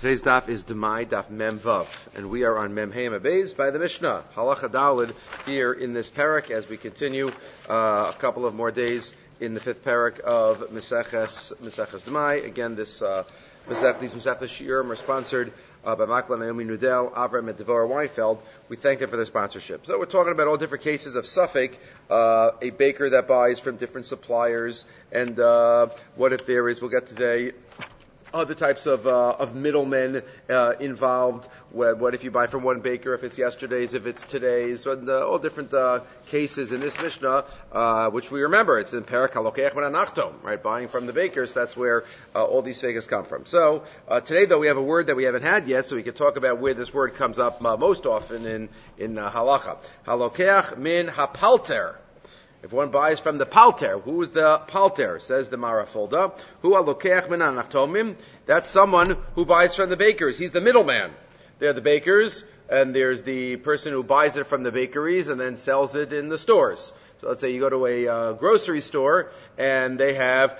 Today's daf is Demai, daf Mem Vav, and we are on Mem Hey Mabez by the Mishnah, Halacha Daled, here in this parak as we continue a couple of more days in the fifth parak of Meseches Demai. Again, these Meseches Shiurim are sponsored by Makla Naomi Nudel, Avram, and Devorah Weinfeld. We thank them for their sponsorship. So we're talking about all different cases of Suffolk, a baker that buys from different suppliers, and what if there is, we'll get today, other types of middlemen involved. What if you buy from one baker, if it's yesterday's, if it's today's, and all different cases in this Mishnah, which we remember, it's in Perek HaLokeach Min HaNachtom, right? Buying from the bakers, that's where all these figures come from. So today, though, we have a word that we haven't had yet, so we can talk about where this word comes up most often in halacha. HaLokeach Min HaPalter. If one buys from the palter, who is the palter? Says the Marafulda. Hu alokeach min hanachtomim. That's someone who buys from the bakers. He's the middleman. They're the bakers, and there's the person who buys it from the bakeries and then sells it in the stores. So let's say you go to a grocery store and they have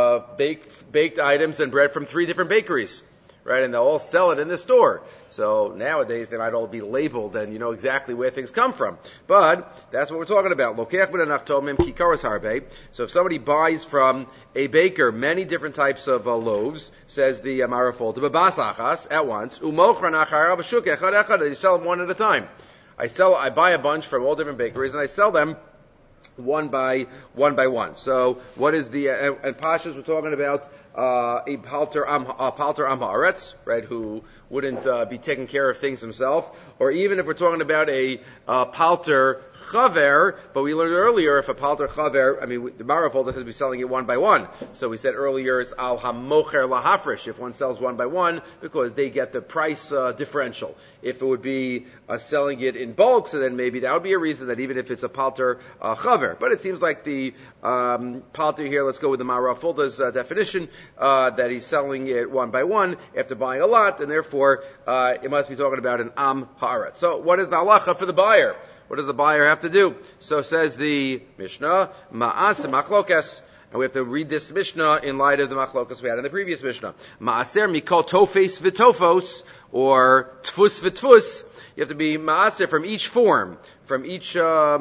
baked items and bread from 3 different bakeries. Right, and they'll all sell it in the store. So nowadays they might all be labeled, and you know exactly where things come from. But that's what we're talking about. Lokeach min hanachtomim kikaros harbe. So if somebody buys from a baker many different types of loaves, says the Marafol, to babasachas at once, umochran acharav b'shuk echad echad. You sell them one at a time. I buy a bunch from all different bakeries, and I sell them one by one. So what is the and Pashas we're talking about a palter am haaretz, right, who wouldn't be taking care of things himself, or even if we're talking about a palter chaver, but we learned earlier if a palter chaver, the Marafol has to be selling it one by one. So we said earlier it's al hamocher lahafresh, if one sells one by one, because they get the price differential. If it would be selling it in bulk, so then maybe that would be a reason that even if it's a palter chaver. But it seems like the palter here, let's go with the Marafulda's definition, that he's selling it one by one after buying a lot, and therefore it must be talking about an am haaretz. So what is the halacha for the buyer? What does the buyer have to do? So says the Mishnah, ma'as machlokas. And we have to read this Mishnah in light of the machlokas we had in the previous Mishnah. Ma'aser mikol tofes v'tofos, or tfus v'tfus. You have to be ma'aser from each form, from each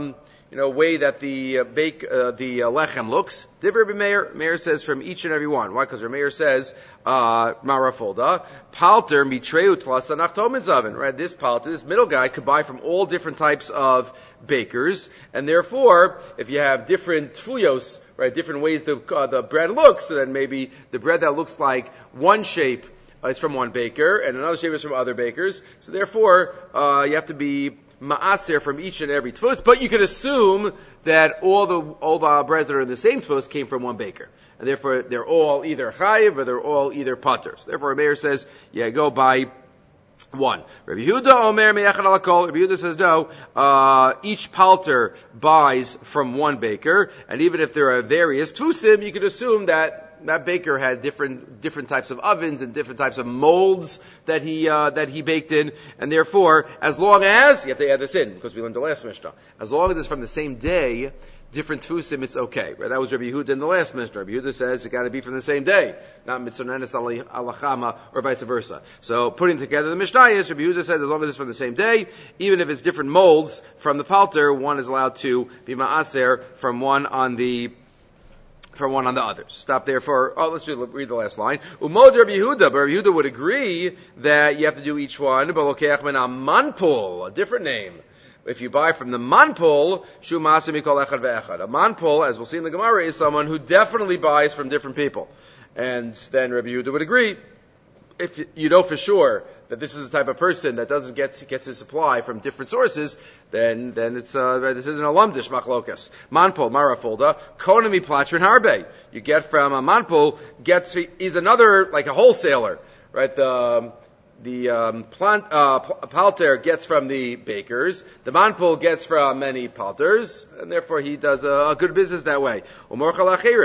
way that the lechem looks. Divrei Meir, Meir says from each and every one. Why? Because Meir says, Marafulda, palter mitreu tlasa nachtomin zaven. Right? This palter, this middle guy, could buy from all different types of bakers, and therefore, if you have different tfuyos, right, different ways the bread looks, so then maybe the bread that looks like one shape is from one baker, and another shape is from other bakers. So therefore, you have to be ma'aser from each and every tfus, but you could assume that all the breads that are in the same tfus came from one baker, and therefore they're all either chayiv or they're all either paters. Therefore, Meir says, go buy one. Rabbi Yehuda Omer meyachad alakol. Rabbi Yehuda says no. Each palter buys from one baker, and even if there are various tfusim, you could assume that baker had different types of ovens and different types of molds that he baked in, and therefore, as long as you have to add this in because we learned the last Mishnah, as long as it's from the same day, different tfusim, it's okay. Right? That was Rabbi Yehuda in the last Mishnah. Rabbi Yehuda says it got to be from the same day, not mitzonenes alachama or vice versa. So putting together the Mishnah is Rabbi Yehuda says as long as it's from the same day, even if it's different molds from the palter, one is allowed to be ma'aser from one on the others. Stop there let's read the last line. Umod Rabbi Yehuda, but Rabbi Yehuda would agree that you have to do each one, but lokeach min manpul, a different name. If you buy from the manpul, shu ma'aser mikol echad ve'echad. A manpul, as we'll see in the Gemara, is someone who definitely buys from different people. And then Rabbi Yehuda would agree, if you know for sure that this is the type of person that doesn't gets his supply from different sources, then it's this isn't a lumdish machlokas. Manpul Marafulda konami platrin harbe. You get from a manpul is another like a wholesaler, right? palter gets from the bakers, the manpul gets from many palters, and therefore he does a good business that way. Then he'll have to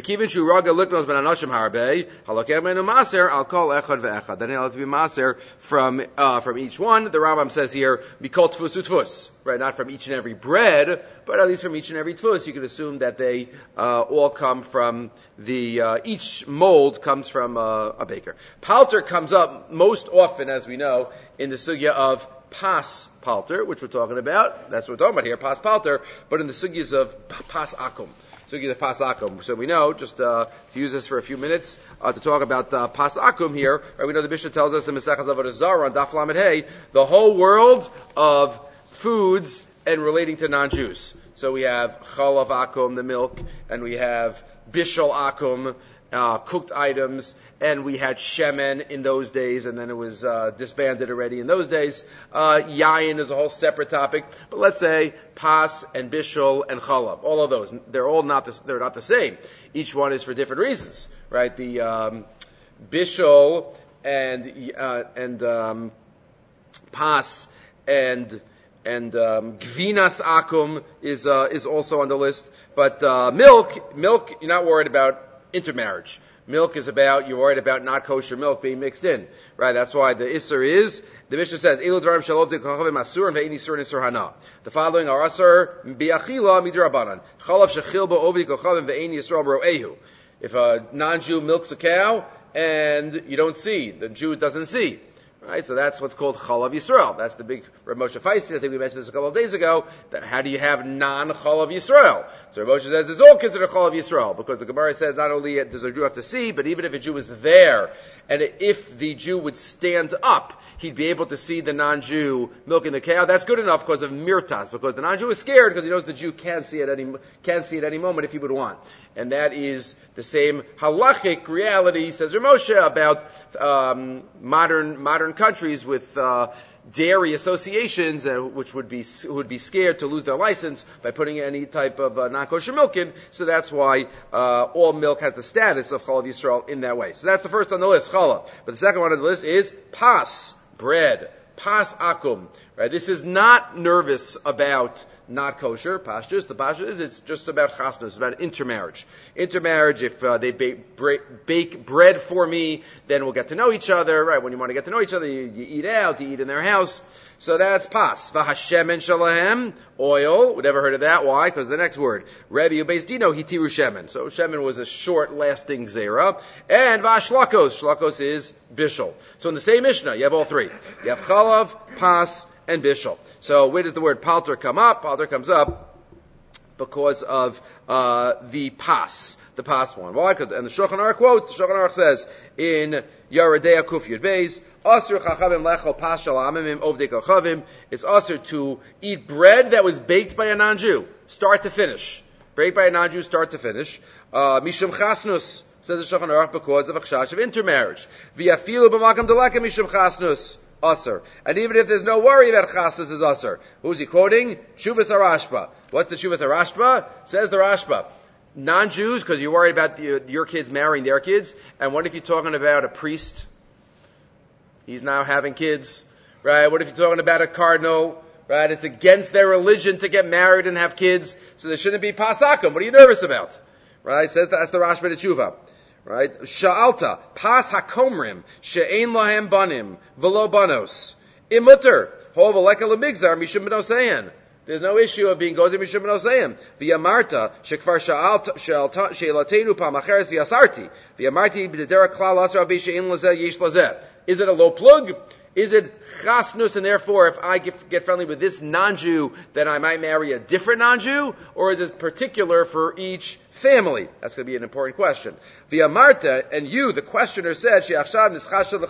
be maser from each one. The Rambam says here, mikol tfus utfus, right? Not from each and every bread, but at least from each and every tfus. You can assume that they all come from each mold comes from a baker. Palter comes up most often, as we know, in the sugya of pas palter, which we're talking about. That's what we're talking about here, pas palter, but in the sugyas of pas akum. Sugya of pas akum. So we know, just to use this for a few minutes, to talk about pas akum here, right? We know the Mishnah tells us in Masechah Avodah Zarah on Daf Lamed Hey, the whole world of foods and relating to non-Jews. So we have chalav akum, the milk, and we have bishul akum, cooked items, and we had shemen in those days, and then it was disbanded already in those days. Yayin is a whole separate topic, but let's say pas and bishul and chalav, all of those, they're not the same. Each one is for different reasons, right? The bishul and pas and gvinas akum is also on the list. But milk, you're not worried about intermarriage. Milk is you're worried about not kosher milk being mixed in, right? That's why the Isser is, the Mishnah says, Elu dvarim shalot zikachavim asur and ve'in Isur nisur hana. The following are asur bi'achila midrabanan. Chalav shechil ba'ovi kachavim ve'in Yisrael ro'ehu. If a non-Jew milks a cow and you don't see, the Jew doesn't see. Right, so that's what's called Chalav Yisrael. That's the big Rav Moshe Feinstein. I think we mentioned this a couple of days ago. That how do you have non-Chalav Yisrael? So Rav Moshe says it's all considered Chalav Yisrael because the Gemara says not only does a Jew have to see, but even if a Jew is there, and if the Jew would stand up, he'd be able to see the non-Jew milking the cow. That's good enough because of mirtas, because the non-Jew is scared because he knows the Jew can't see at any moment if he would want. And that is the same halachic reality, says Rav Moshe, about modern countries with dairy associations, which would be scared to lose their license by putting any type of non-kosher milk in. So that's why all milk has the status of Chalav Yisrael in that way. So that's the first on the list, Chalav. But the second one on the list is pas, bread, pas akum. Right? This is not nervous about not kosher pastures. The pasture is it's just about chasnas, it's about intermarriage. Intermarriage, if they bake bread for me, then we'll get to know each other. Right? When you want to get to know each other, you eat out, you eat in their house. So that's pas. V'hashemen shalahem, oil. We've never heard of that. Why? Because the next word, Rebbe Ubeis Dino hitiru shemen. So shemen was a short-lasting zera. And v'ashlakos. Shlakos is bishul. So in the same Mishnah, you have all three. You have chalav, pas, and bishul. So where does the word palter come up? Palter comes up because of the pas one. Why? And the Shulchan Aruch quote, the Shulchan Aruch says in Yeridea Kuf Yud Beis, Asur chachavim lechol pas shel amimim ovdei kachavim. It's asur to eat bread that was baked by a non-Jew, start to finish. Baked by a non-Jew, start to finish. Mishum chasnus, says the Shulchan Aruch, because of a chash of intermarriage. V'yafilu b'makam delaka mishum chasnus. Asr. And even if there's no worry about chasnas is asr. Who's he quoting? Shuvas HaRashba. What's the Shuvas HaRashba? Says the Rashba. Non-Jews, because you're worried about your kids marrying their kids. And what if you're talking about a priest? He's now having kids. Right? What if you're talking about a cardinal? Right? It's against their religion to get married and have kids. So there shouldn't be pasakum. What are you nervous about? Right? Says that's the Rashba de Tshuva. Right? Sha'alta, pas hakomrim, she'ein lahem banim, velo banos. Imutter, hova leka lemigzar, mishum benoseyan. There's no issue of being gozer mishum benoseyan. V'yamarta, shekvar she'elatenu pamacheres v'yasarti. V'yamarti b'dedera klal asar abi she'ein lazeh yesh lazeh. Is it a low plug? Is it chasnus, and therefore if I get friendly with this non-Jew, then I might marry a different non-Jew? Or is it particular for each family? That's going to be an important question. Via Marta, and you, the questioner, said, you found a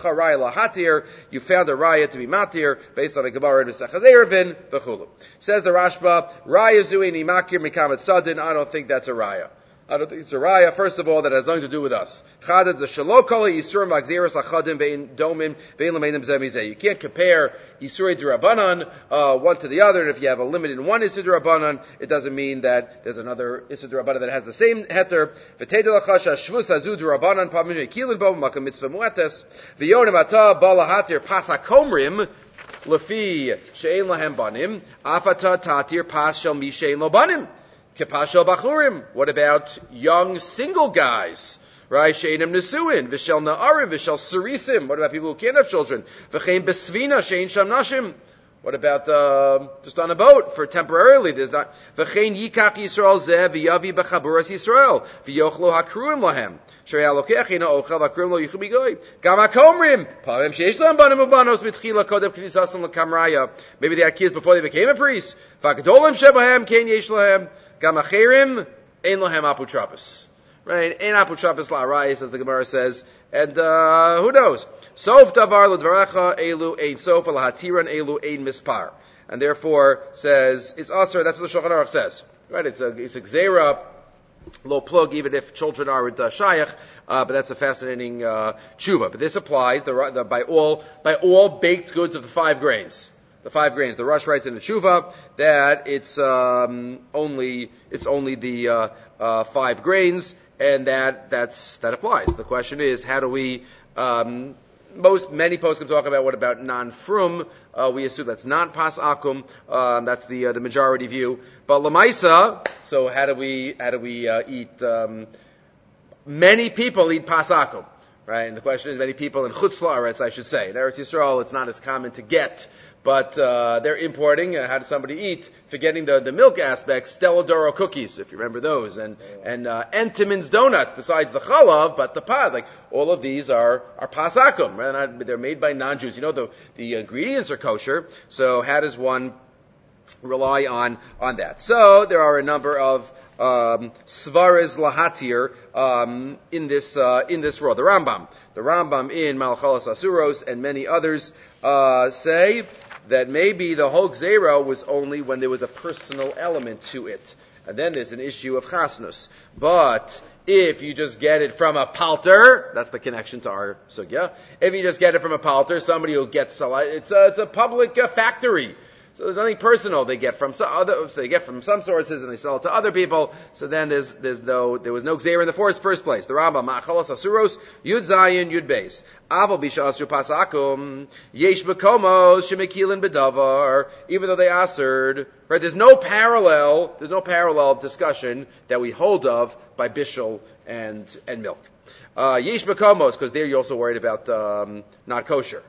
raya to be matir, based on a Gemara in Masechah Eruvin, v'chulu. Says the Rashba, raya zuini makir mikamet sadin, I don't think that's a raya. I don't think it's a raya. First of all, that has nothing to do with us. Chada the shalokala yisurim v'agzeres achadim ve'in domim ve'in l'meinim zemizeh. You can't compare yisurei d'Rabbanan one to the other. And if you have a limit in one Isur d'Rabbanan, it doesn't mean that there's another Isur d'Rabbanan that has the same heter. V'teidel achasha shvus hazu d'Rabbanan pamim ve'kilin bo makam mitzvah muetes v'yonim ata balahatir pasakomrim lefi she'ein lahem banim afata tatir pas shel mi she'ein lo banim. Kepashel bachurim. What about young single guys? Right? She'enim nesuin. V'shel na'arim. V'shel surisim. What about people who can't have children? V'chein besvina. She'ein sham nashim. What about just on a boat for temporarily? There's not. V'chein yikach Yisrael zeh v'yavi b'chaburas Yisrael v'yochlo hakruim lahem. Sherei halokech ina ochel v'akruim lo yichu bigoy. Gam hakomrim. Pavim sheish lam banim ubanos mitchila kodem k'nisasam l'kamraya. Maybe they had kids before they became a priest. V'agdolim shebahem kein yesh lahem. Gamachirim ein lohem aputrapis. Right? Ein aputrapis la'arayis, as the Gemara says. And who knows? Sof davar l'dvarecha elu ein sof alahatiran elu ein mispar. And therefore says it's usher. That's what the Shulchan Aruch says. Right? It's a gzeira, low plug, even if children are shayach. But that's a fascinating tshuva. But this applies by all baked goods of the 5 grains. The 5 grains. The Rosh writes in the Tshuva that it's only the 5 grains, and that applies. The question is, how do we? Many poskim talk about what about non-frum. We assume that's not pas akum. That's the majority view. But lamaisa. So how do we eat? Many people eat pas akum. Right? And the question is, many people in Chutz La'aretz, I should say. In Eretz Yisrael, it's not as common to get, but they're importing. How does somebody eat? Forgetting the milk aspect, Stella D'oro cookies, if you remember those, and Entenmann's donuts, besides the chalav, but the pad. Like, all of these are pasakum, right? They're made by non-Jews. You know, the ingredients are kosher, so how does one rely on that? So, there are a number of svares lahatir in this world. The Rambam in Malachalas Asuros and many others say that maybe the whole gzeira was only when there was a personal element to it, and then there's an issue of chasnus. But if you just get it from a palter, that's the connection to our sugya. If you just get it from a palter, somebody who gets it's a public factory. So there's nothing personal they get from some sources and they sell it to other people. So then there was no gzeira in the first place. The Rambam Ma'achalas Asuros Yud Zayin Yud Beis Aval Bishasru Pasakum Yesh Bekomos Shemekilin Bedavar. Even though they assered, right? There's no parallel discussion that we hold of by bishul and milk. Yesh Bekomos, because there you're also worried about not kosher.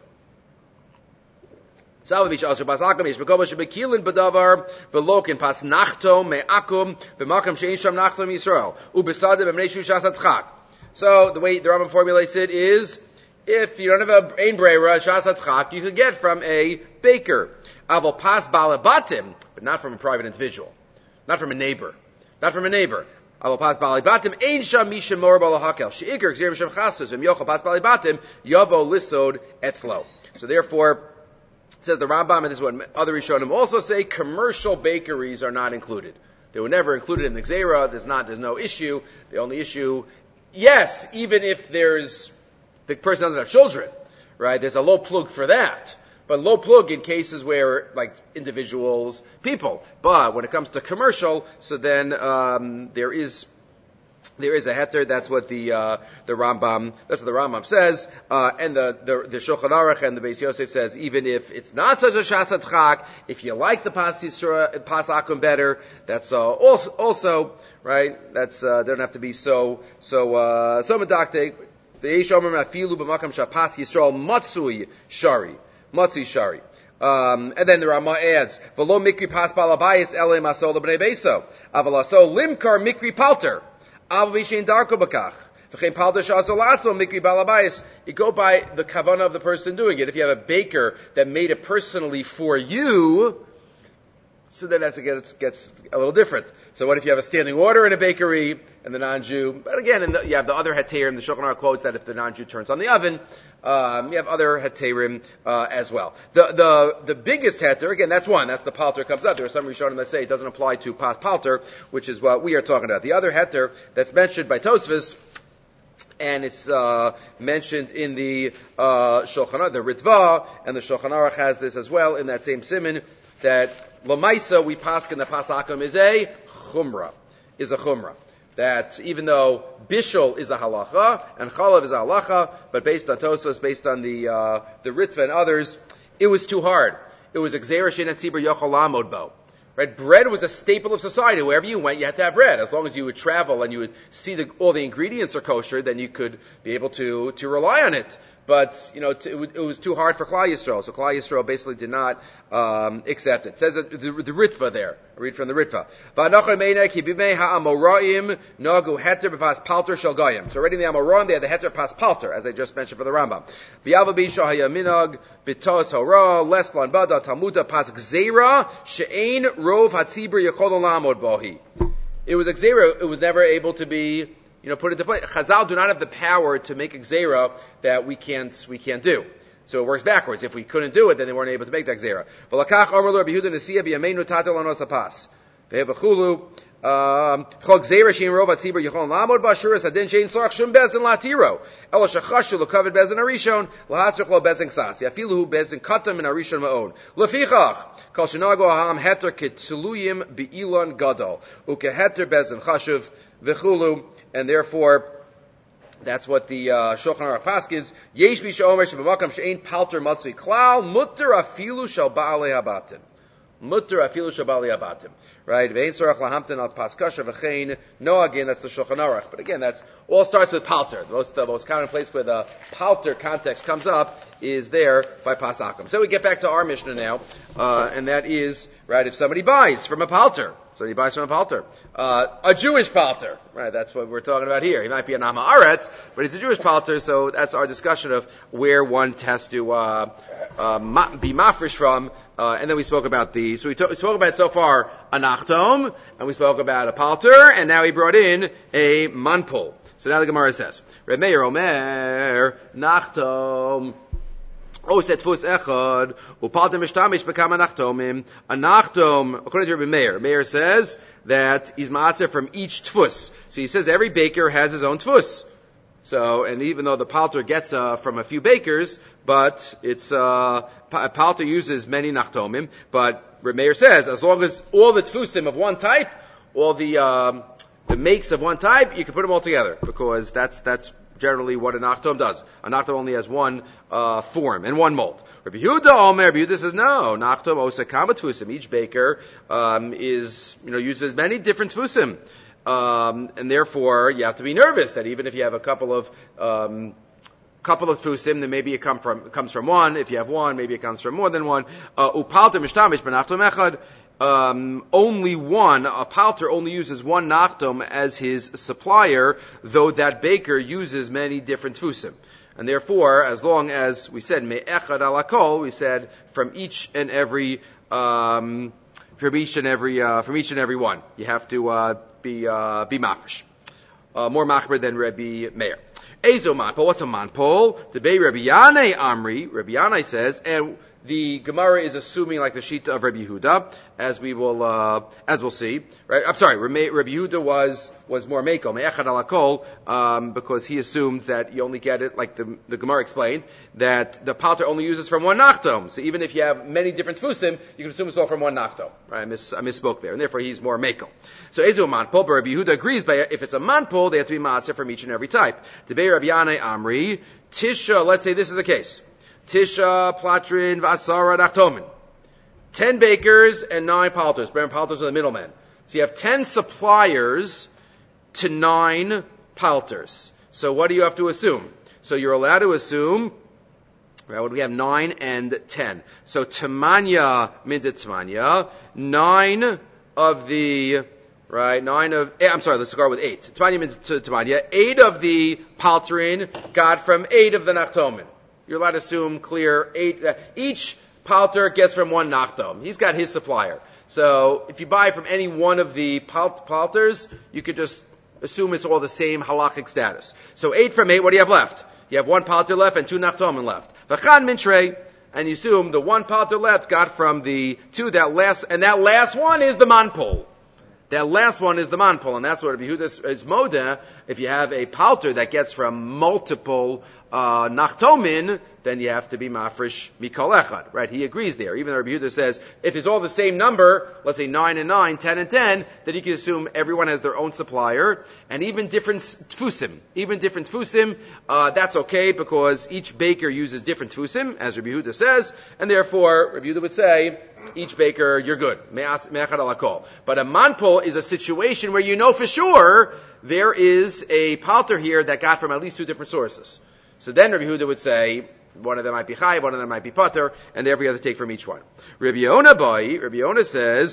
Salve bish asher pasakum yesh bekomo shebekilin bedavar velokin pas nachto me'akum b'makam she'en sham nachto Yisrael ubesadeh b'mnei shushas atchak. So the way the Rambam formulates it is, if you don't have a ein breira shas atchak, you could get from a baker. Aval pas balabatim, but not from a private individual, not from a neighbor. Aval pas balabatim ein sham misham mor balahakel she'iker gzerim sham chastos v'myochel pas balabatim yavo lisod etzlo. So therefore, says the Rambam, and this is what other Rishonim also say, commercial bakeries are not included. They were never included in the Gzeira. There's no issue. The only issue, yes, even if the person doesn't have children, right? There's a low plug for that. But low plug in cases where, like, individuals, people. But when it comes to commercial, so then, there is a heter. That's what the Rambam says, and the Shulchan Aruch and the Beis Yosef says, even if it's not such a shasat chak, if you like the pas akum better, that's also right. That's don't have to be so medactic. The Eish Omer Afilu b'makam shapas Yisrael matzui shari. And then the Rama adds, "V'lo mikri pas balabayis elem asol b'nei beso, avalaso limkar mikri palter." You go by the kavanah of the person doing it. If you have a baker that made it personally for you, so then it gets a little different. So what if you have a standing order in a bakery and the non-Jew? But again, you have the other heter, and the Shulchan Aruch quotes that if the non-Jew turns on the oven, You have other heterim as well. The biggest heter, again, that's one. That's the palter comes up. There are some Rishonim that say it doesn't apply to pas palter, which is what we are talking about. The other heter that's mentioned by Tosfos, and it's mentioned in the Shulchan Aruch, the Ritva, and the Shulchan Aruch has this as well in that same siman, that Lamaisa, we paskin the pasakum is a chumrah. That even though bishul is a halacha and chalav is a halacha, but based on Tosfos, based on the Ritva and others, it was too hard. It was exera she'en tzibur yochel lamod bo. Right? Bread was a staple of society. Wherever you went, you had to have bread. As long as you would travel and you would see all the ingredients are kosher, then you could be able to rely on it. But, it was too hard for Klal Yisrael. So Klal Yisrael basically did not accept it. It says that the Ritva there. I read from the Ritva. So already in the Amoraim, they had the heter pas palter, as I just mentioned for the Rambam. It was a gzeira. It was never able to be put into place. Chazal do not have the power to make a gzeira that we can't do. So it works backwards. If we couldn't do it, then they weren't able to make that gzeira. V'lakach Amar lo Rabbi Yehuda Nesiya b'yameinu tatel lanos hapas. Ve'evachulu chol gzeira shein rov hatzibur yichon lamod b'ashuras hadin shein sorach shum bezin latiro. Elo shachashu l'kaved bezin arishon l'hatzrich lo bezin ksas. Yafilu hu bezin katam min arishon ma'on. Lefichach kol shenago ha'am heter ketuluyim be'ilon gadol ukeheter bezin chashuv v'chulu. And therefore, that's what the Shulchan Aruch paskins. Yesh bi she'omer she'b'makam she'ein palter matzui klal mutter afilu shel ba'alei habatim. Mutter afilu shel ba'alei habatim. Right? Ve'ein sorach lahamten al paskasha v'chein. No, again, that's the Shulchan Aruch. But again, that's all starts with palter. The most common place where the palter context comes up is there by pasakim. So we get back to our Mishnah now, and that is, right, if somebody buys from a palter. So he buys from a palter. A Jewish palter. Right, that's what we're talking about here. He might be an Am Haaretz, but he's a Jewish palter, so that's our discussion of where one has to be mafresh from. And then we spoke about we spoke about so far a nachtom, and we spoke about a palter, and now he brought in a manpul. So now the Gemara says, Reb Meir Omer, nachtom, set tfus echad, upalter mishtamish bekama nachtomim. A nachtom, according to Reb Meir, Meir says that he's ma'aser from each tfus. So he says every baker has his own tfus. So, and even though the palter gets from a few bakers, but it's palter uses many nachtomim. But Reb Meir says as long as all the tfusim of one type, all the makes of one type, you can put them all together because that's generally what a nachtom does. A nachtom only has one form and one mold. Rabbi Yehuda says no. Nachtom osa kama tfusim. Each baker uses many different tfusim. And therefore, you have to be nervous that even if you have a couple of tfusim, then maybe it comes from one. If you have one, maybe it comes from more than one. Upalter mishtamish b'nachtom echad. Only one, a palter only uses one nachtom as his supplier, though that baker uses many different tfusim. And therefore, as long as we said me'echad alakol, we said from each and every one, you have to be mafresh. More machmer than Rabbi Meir. Ezo manpol, what's a manpol? The Bei Rabbi Yanai Amri, Rabbi Yanai says, and the Gemara is assuming like the Shita of Rabbi Yehuda, as we'll see. Right? I'm sorry, Rabbi Yehuda was more mekel, me'echad alakol, because he assumed that you only get it, like the Gemara explained, that the palter only uses from one nachtom. So even if you have many different tfusim, you can assume it's all from one nachtom. Right? I misspoke there, and therefore he's more mekel. So ezu manpol, but Rabbi Yehuda agrees, but if it's a manpol, they have to be matzah from each and every type. Tebei Rabbi Yanai Amri, Tisha, let's say this is the case. Tisha, Platrin, Vasara, Nachtomin. 10 bakers and 9 palters. Remember, palters are the middlemen. So you have 10 suppliers to 9 palters. So what do you have to assume? So you're allowed to assume, right, what do we have? 9 and 10. So Tamanya, Minda Tamanya, 9 of the, right, let's start with 8. Tamanya, Minda Tamanya, 8 of the palterin got from 8 of the Nachtomin. You're allowed to assume clear 8. Each palter gets from one nachtom. He's got his supplier. So if you buy from any one of the palters, you could just assume it's all the same halachic status. So 8 from 8, what do you have left? You have one palter left and 2 nachtomin left. V'chan min trei. And you assume the one palter left got from the 2 that last one is the manpul. That last one is the manpul, and that's what Rabbi Yehuda is moda. If you have a palter that gets from multiple nachtomin, then you have to be mafresh mikol echad, right? He agrees there. Even though Rabbi Yehuda says if it's all the same number, let's say 9 and 9, 10 and 10, then you can assume everyone has their own supplier, and even different tfusim, that's okay because each baker uses different tfusim, as Rabbi Yehuda says, and therefore Rabbi Yehuda would say, each baker, you're good. But a manpul is a situation where you know for sure there is a palter here that got from at least 2 different sources. So then Rabbi Yehuda would say, one of them might be chayiv, one of them might be pater, and therefore you have to take from each one. Rabbi Yonah says,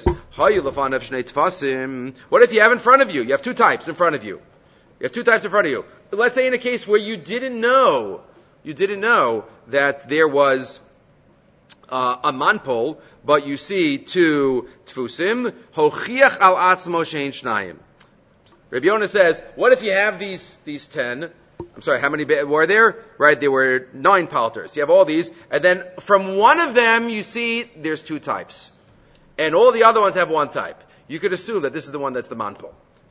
what if you have in front of you? You have 2 types in front of you. Let's say in a case where you didn't know that there was a manpul, but you see 2 tfusim, hochiach al atzmo shein shnayim. Rabbi Yonah says, what if you have these 10? I'm sorry, how many were there? Right, there were 9 palters. You have all these, and then from one of them you see there's 2 types. And all the other ones have 1 type. You could assume that this is the one that's the manpul.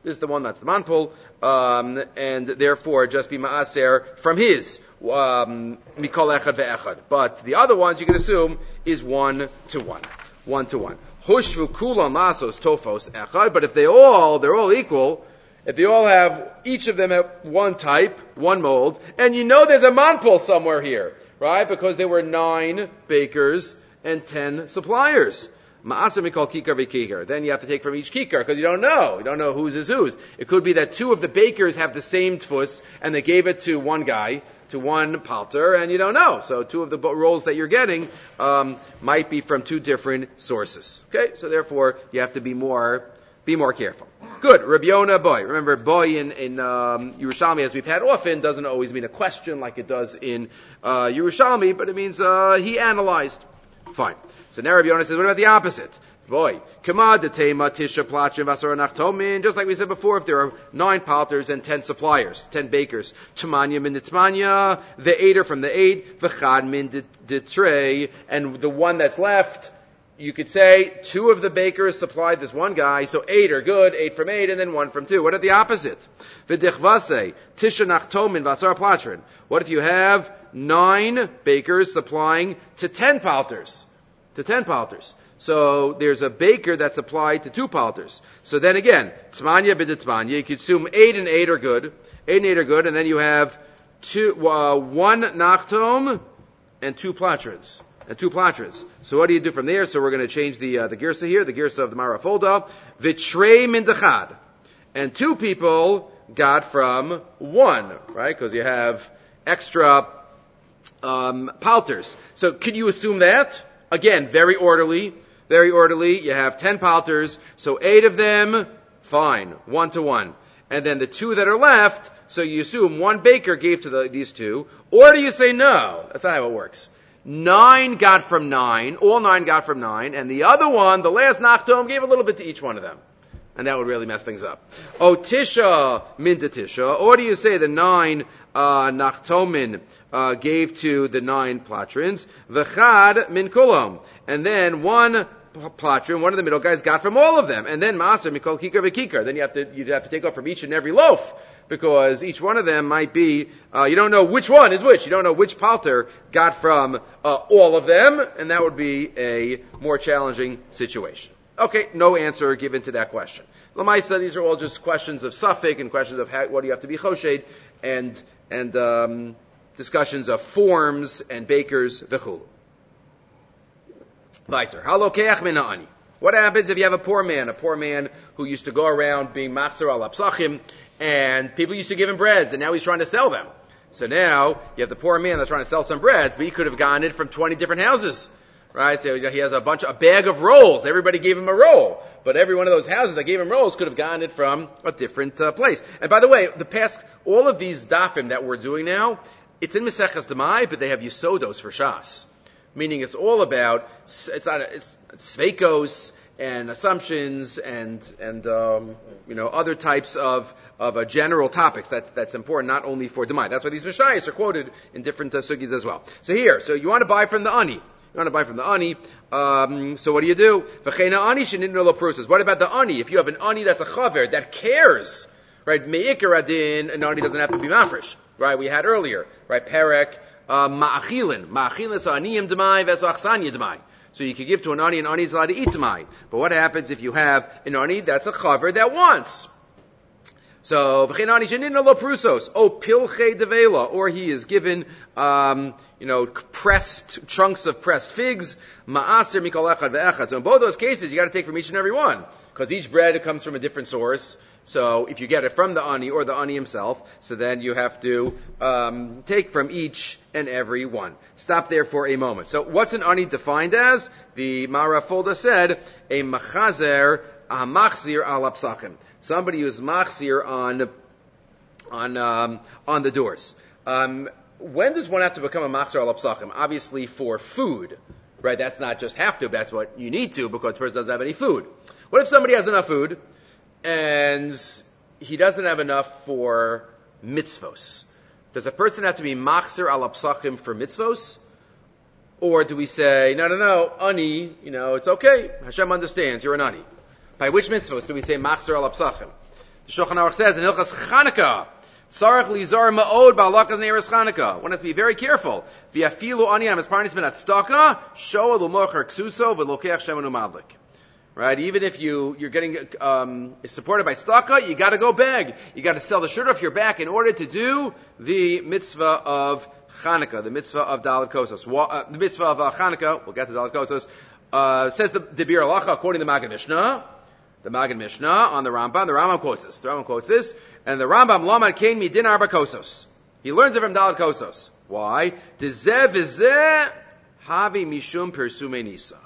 And therefore just be ma'aser from his, mikol echad ve'echad. But the other ones you can assume is 1 to 1. Hushvu kulam masos tofos echad. But if they're all equal, if they all have, each of them have 1 type, 1 mold, and you know there's a manpul somewhere here, right? Because there were 9 bakers and 10 suppliers. Ma'aseh mikol kikar v'kikar. Then you have to take from each kikar, because you don't know. You don't know whose is whose. It could be that 2 of the bakers have the same tfus, and they gave it to one guy, to one palter, and you don't know. So 2 of the rolls that you're getting, might be from 2 different sources. Okay? So therefore, you have to be more careful. Good. Rabbi Yonah boy. Remember, boy in Yerushalmi, as we've had often, doesn't always mean a question like it does in Yerushalmi, but it means he analyzed. Fine. So now Rabbi Yonah says, what about the opposite? Boy, kamad detema tisha plachim vasara nachtomin. Just like we said before, if there are 9 palters and 10 suppliers, 10 bakers, tamanya min detmanya, the 8 from the 8, v'chad min detrei, and the one that's left, you could say 2 of the bakers supplied this one guy, so 8 are good, 8 from 8, and then 1 from 2. What are the opposite? V'dichvase tisha nachtomin vasara plachrin. What if you have 9 bakers supplying to 10 palters? So there's a baker that's applied to 2 palters. So then again, t'manya b'd'tmanya, you could assume 8 and 8 are good. 8 and 8 are good, and then you have 1 nachtom and 2 platrins. So what do you do from there? So we're going to change the girsa here, the girsa of the Marafolda. V'trei min dechad. And 2 people got from 1, right? Because you have extra palters. So could you assume that? Again, very orderly. You have 10 palters, so 8 of them, fine, 1 to 1. And then the 2 that are left, so you assume 1 baker gave to these 2, or do you say no? That's not how it works. 9 got from 9, all 9 got from 9, and the other one, the last nachtom, gave a little bit to each one of them. And that would really mess things up. Oh, tisha, minta tisha, or do you say the 9 nachtomin gave to the 9 platrins, v'chad min kulam, and then 1 platrin, one of the middle guys, got from all of them, and then maaser mikol kikar v'kikar. Then you'd have to take off from each and every loaf, because each one of them might be, you don't know which one is which. You don't know which palter got from all of them, and that would be a more challenging situation. Okay, no answer given to that question. Lamaisa, these are all just questions of suffix and questions of what do you have to be choshed, and discussions of forms and bakers, v'chulu. Weiter. Halokeach mina'ani. What happens if you have a poor man who used to go around being machzer al apsachim, and people used to give him breads, and now he's trying to sell them. So now you have the poor man that's trying to sell some breads, but he could have gotten it from 20 different houses. Right? So he has a bag of rolls. Everybody gave him a roll. But every one of those houses that gave him rolls could have gotten it from a different place. And by the way, all of these dafim that we're doing now, it's in Maseches Demai, but they have yisodos for Shas. Meaning it's all about, it's sveikos, assumptions and other types of general topics that's important not only for Demai. That's why these Mishnayos are quoted in different sugis as well. So you want to buy from the ani. So what do you do? What about the ani? If you have an ani that's a chaver that cares, right? Me'ikar adin, an ani doesn't have to be mafresh, right? We had earlier, right? Perek ma'achilin so aniyim demai veso achsanya demai. So you could give to an ani is allowed to eat demai. But what happens if you have an ani that's a chaver that wants? So v'chein ani shenin lo prusos o pilche devela, or he is given pressed chunks of pressed figs, ma'aser mikol echad ve'echad. So in both those cases, you got to take from each and every one, because each bread comes from a different source. So if you get it from the ani or the ani himself, so then you have to take from each and every one. Stop there for a moment. So what's an ani defined as? The Mara Folda said a machazer, a machzir al apsachim. Somebody who's machzir on the doors. When does one have to become a machzir al apsachim? Obviously for food, right? That's not just have to, that's what you need to, because the person doesn't have any food. What if somebody has enough food and he doesn't have enough for mitzvos? Does a person have to be machzir al apsachim for mitzvos? Or do we say, no, ani, it's okay. Hashem understands, you're an ani. By which mitzvos do we say machzir al apsachim? The Shulchan Aruch says in Hilchas Chanukah, Sarach lizar ma'od ba'alakas neiros Chanukah. One has to be very careful. V'yafilu ani am esparnis min atzdaka, shoa l'mocher ksuso v'lokeach shemanu madlik. Right? Even if you're getting supported by tzedakah, you got to go beg. You got to sell the shirt off your back in order to do the mitzvah of Chanukah, the mitzvah of Dalet Kosos. The mitzvah of Chanukah, we'll get to Dalet Kosos, says the Bir Halacha according to the Maggid Mishnah. The Maggid Mishnah on the Rambam quotes this. The Rambam quotes this, and the Rambam Lomad Kain Midin Arba Kosos. He learns it from Dalet Kosos. Why? Dezeh v'zeh havi mishum persume nisa.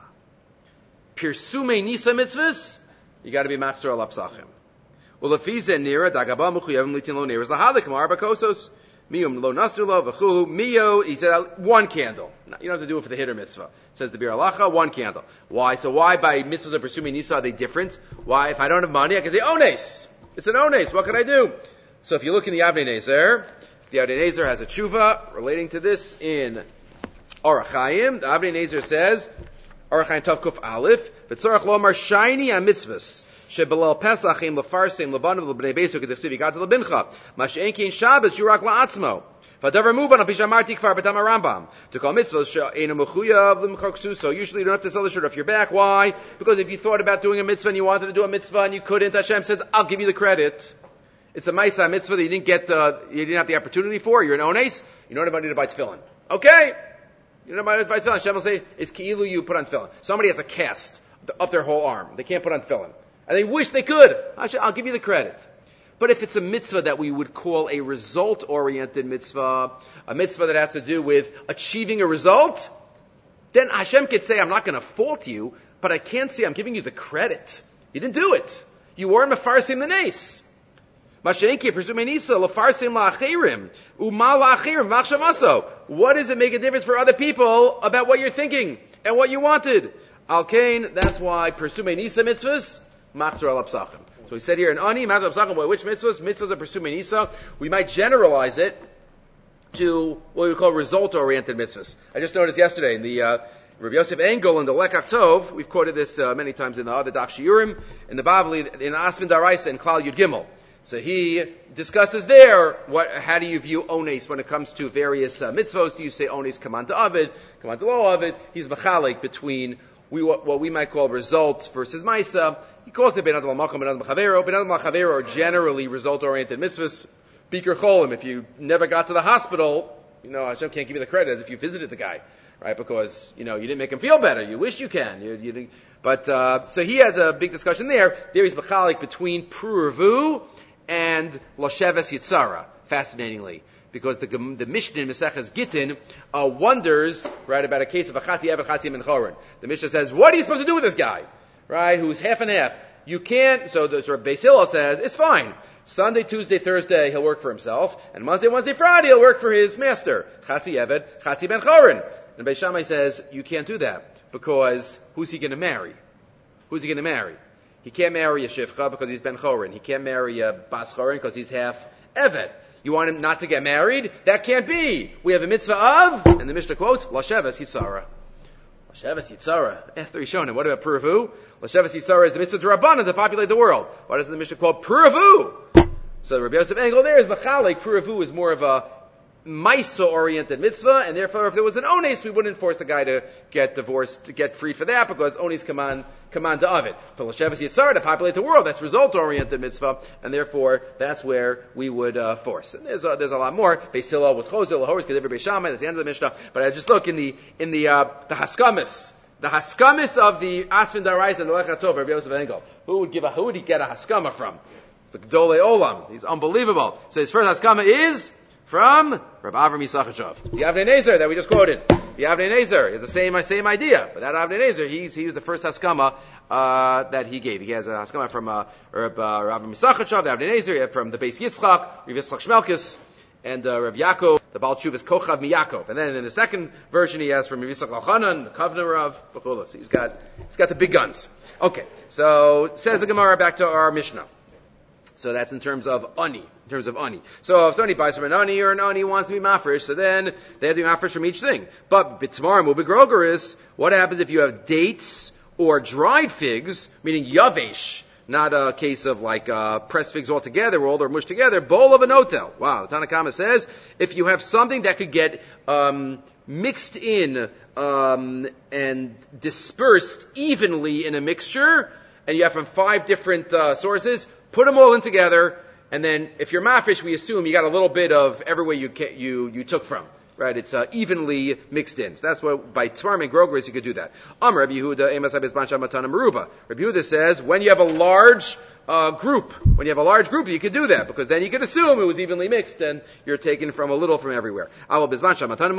Persume nisa mitzvahs, you got to be machzir al apsachim. Well, if he's in nira, dagaba muchuyavim litin lo nira, lahalik Arba Kosos. Miyum lo nasrula v'chulu. Miyo, he said, one candle. You don't have to do it for the hitter mitzvah. Says the Bir Halacha, one candle. Why? So why by mitzvahs of presuming nisa are they different? Why? If I don't have money, I can say ones. It's an ones. What can I do? So if you look in the Avnei Nezer, the Avnei Nezer has a tshuva relating to this in Orach Chaim. The Avnei Nezer says, Orach Chaim Tov Kuf Aleph, v'tzorach lomar shayni ha-mitzvahs. Shebelal Pesach im lefarsim lebanav lebnei besu k'dechsiv yigat lebincha. Mash'en kein Shabbos yurak la'atzmo. V'adavar muban al pishamarti kfar b'tam Rambam. To call mitzvahs she'enu mechuyav l'mchoksu. So usually you don't have to sell the shirt off your back. Why? Because if you thought about doing a mitzvah and you wanted to do a mitzvah and you couldn't, Hashem says, I'll give you the credit. It's a ma'isa mitzvah that you didn't have the opportunity for. You're an ones. You don't have money to buy tefillin. Okay. You don't have money to buy tefillin. Hashem will say, it's ki'ilu you put on tefillin. Somebody has a cast up their whole arm. They can't put on tefillin. And they wish they could. I'll give you the credit. But if it's a mitzvah that we would call a result-oriented mitzvah, a mitzvah that has to do with achieving a result, then Hashem could say, I'm not going to fault you, but I can't say I'm giving you the credit. You didn't do it. You weren't mefarsim the nes. What does it make a difference for other people about what you're thinking and what you wanted? Al Kain, that's why Persume Nisa mitzvahs, Machzor al Apsachim. So we said here in Ani, Machzor al Apsachim, which mitzvahs? Mitzvahs of Persume Nisa. We might generalize it to what we call result-oriented mitzvahs. I just noticed yesterday in the Rabbi Yosef Engel in the Lekach Tov, we've quoted this many times in the other Daf Shiurim, in the Bavli, in Asvin Daraisa and Klal Yud Gimel. So he discusses there how do you view ones when it comes to various mitzvos. Do you say ones command to Avid, command to lo Avid? He's machalik between what we might call results versus Maisa. He calls it Ben Adam Malcham, Ben Adam Chavero. Ben Adam Chavero are generally result-oriented mitzvahs. Bikur Cholim, if you never got to the hospital, Hashem can't give you the credit as if you visited the guy, right? Because, you didn't make him feel better. You wish you can. You didn't. But, so he has a big discussion there. There he's machalik between Pruruvu and Losheves Yitzara, fascinatingly. Because the Mishnah in Maseches Gittin wonders, right, about a case of a Chati Ev and Chati Ben Choron. The Mishnah says, what are you supposed to do with this guy? Right, who's half and half. You can't, so Beis Hillel says, it's fine. Sunday, Tuesday, Thursday, he'll work for himself. And Monday, Wednesday, Friday, he'll work for his master. Chati Eved, Chati Ben Choron. And Beis Shammai says, you can't do that. Because who's he going to marry? Who's he going to marry? He can't marry a Shivcha because he's Ben Chorin. He can't marry a Bas Chorin because he's half Evet. You want him not to get married? That can't be. We have a mitzvah of, and the Mishnah quotes, Lasheves Yitzara. Lasheves Yitzara. After he's shown him, what about Puravu? Lasheves Yitzara is the mitzvah Rabbanan to populate the world. Why doesn't the Mishnah quote Puravu? So Rabbi Yosef Engel there is Machalik. Puravu is more of a Maisa-oriented mitzvah, and therefore if there was an ones, we wouldn't force the guy to get divorced, to get freed for that, because ones command to Ovid. For Lasheves Yitzar, to populate the world, that's result-oriented mitzvah, and therefore that's where we would force. And there's a lot more. Beis Hillel was Choser, Lahorish, Kedever Beis Shammai, that's the end of the Mishnah. But I just look in the Haskamis. The Haskamis of the Asfin Darais and the Lech HaTov, Rabbi Yosef Engel. Who would he get a Haskama from? It's the Gdolei Olam. He's unbelievable. So his first Haskama is from Rabbi Avram Yisachar. The Avnei Nezer that we just quoted. The Avnei Nezer is the same idea. But that Avnei Nezer, he was the first Haskama that he gave. He has a Haskama from Rabbi Avram Yisachar, the Avnei Nezer, from the Beis Yitzchak, Rav Yitzchak Shmelkis, and Rav Yaakov, the Baal Tshuva is Kochav Miyakov. And then in the second version he has from Rav Yitzchak Elchanan, the Kovner Rav, so he's got the big guns. Okay, so says the Gemara, back to our Mishnah. So that's in terms of ani. So if somebody buys from an ani or an ani wants to be mafresh, so then they have to be mafresh from each thing. But b'tmarim u'begrogeris, what happens if you have dates or dried figs, meaning yavesh, not a case of like pressed figs all together, rolled or mushed together, bowl of an otel. Wow, the Tanna Kama says if you have something that could get mixed in and dispersed evenly in a mixture, and you have from 5 different sources, put them all in together, and then if you're mafish, we assume you got a little bit of everywhere you took from. Right? It's evenly mixed in. So that's what, by Tmarim and Grogeris, you could do that. Rabbi Yehuda, Emas HaBez Bansham Matana Meruba. Rabbi Yehuda says, when you have a large group, you could do that, because then you could assume it was evenly mixed, and you're taking from a little from everywhere. But if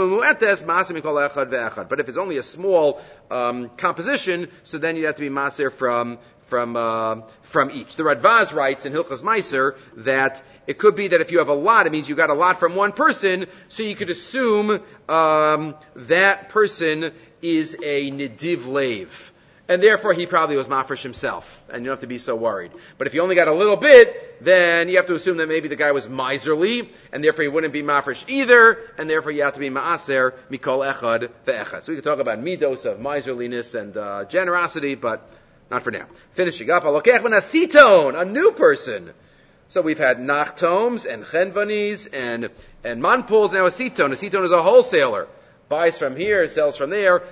it's only a small composition, so then you have to be maser from each. The Radvaz writes in Hilchas Meiser that it could be that if you have a lot, it means you got a lot from one person, so you could assume that person is a Nediv Lev. And therefore he probably was mafresh himself, and you don't have to be so worried. But if you only got a little bit, then you have to assume that maybe the guy was miserly, and therefore he wouldn't be mafresh either, and therefore you have to be ma'aser mikol echad ve'echad. So we can talk about midos of miserliness and generosity, but not for now. Finishing up, alokech ben asiton, a new person. So we've had nachtoms and chenvanis and manpuls, now a siton. A siton is a wholesaler. Buys from here, sells from there.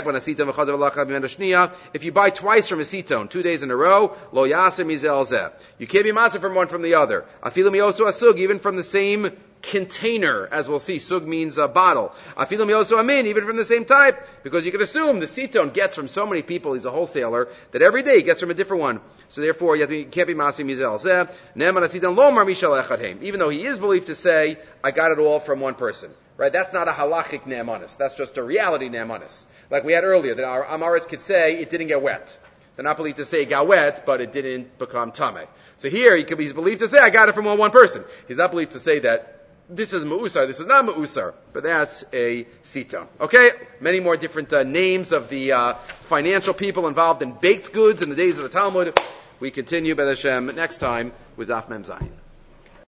If you buy twice from a siton, 2 days in a row, lo yaser mizel zeh. You can't be matzah from one from the other. Afilu miosu asug, even from the same container, as we'll see. Sug means a bottle. Afilu miosu amin, even from the same type, because you can assume the siton gets from so many people, he's a wholesaler, that every day he gets from a different one. So therefore, you can't be matzah mizel zeh. Ne'eman asiton lo mar mishal echad heim. Even though he is believed to say, I got it all from one person. Right? That's not a halachic ne'emanis. That's just a reality ne'emanis. Like we had earlier, that our Amaritz could say it didn't get wet. They're not believed to say it got wet, but it didn't become tameh. So here, he's believed to say, I got it from one person. He's not believed to say that this is ma'usar, this is not ma'usar. But that's a siton. Okay? Many more different names of the financial people involved in baked goods in the days of the Talmud. We continue, B'ez Hashem, next time with Daf Mem Zayin.